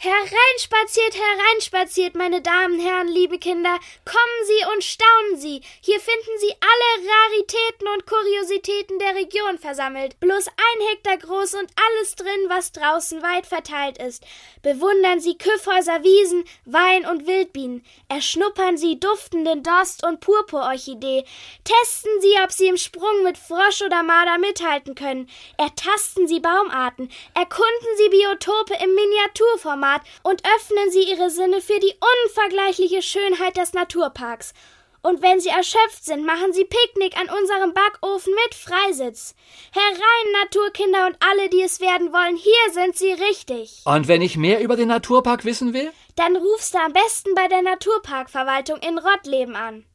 Hereinspaziert, meine Damen, Herren, liebe Kinder, kommen Sie und staunen Sie. Hier finden Sie alle Raritäten und Kuriositäten der Region versammelt. Bloß 1 Hektar groß und alles drin, was draußen weit verteilt ist. Bewundern Sie Kyffhäuser, Wiesen, Wein und Wildbienen. Erschnuppern Sie duftenden Dost- und Purpurorchidee. Testen Sie, ob Sie im Sprung mit Frosch oder Marder mithalten können. Ertasten Sie Baumarten. Erkunden Sie Biotope im Miniaturformat und öffnen Sie Ihre Sinne für die unvergleichliche Schönheit des Naturparks. Und wenn Sie erschöpft sind, machen Sie Picknick an unserem Backofen mit Freisitz. Herein, Naturkinder und alle, die es werden wollen, hier sind Sie richtig. Und wenn ich mehr über den Naturpark wissen will? Dann rufst du am besten bei der Naturparkverwaltung in Rottleben an.